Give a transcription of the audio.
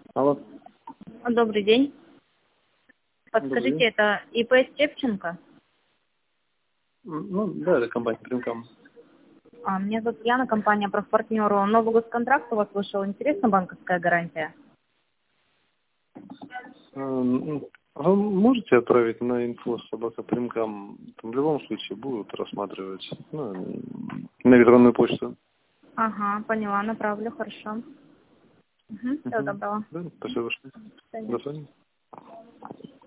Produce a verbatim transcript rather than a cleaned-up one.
Алло. Добрый день. Подскажите, Добрый день. это ИП Степченко? М, Ну, да, это компания Примкам. А, меня зовут Яна, компания «Профпартнеру». Новый госконтракт у вас вышел. Интересна банковская гарантия? М, Вы можете отправить на инфо собака Примкам? Там в любом случае будут рассматривать. Ну, на электронную почту. Ага, поняла, направлю, хорошо. Угу, всего Угу. доброго. Да, спасибо большое. До свидания. До свидания.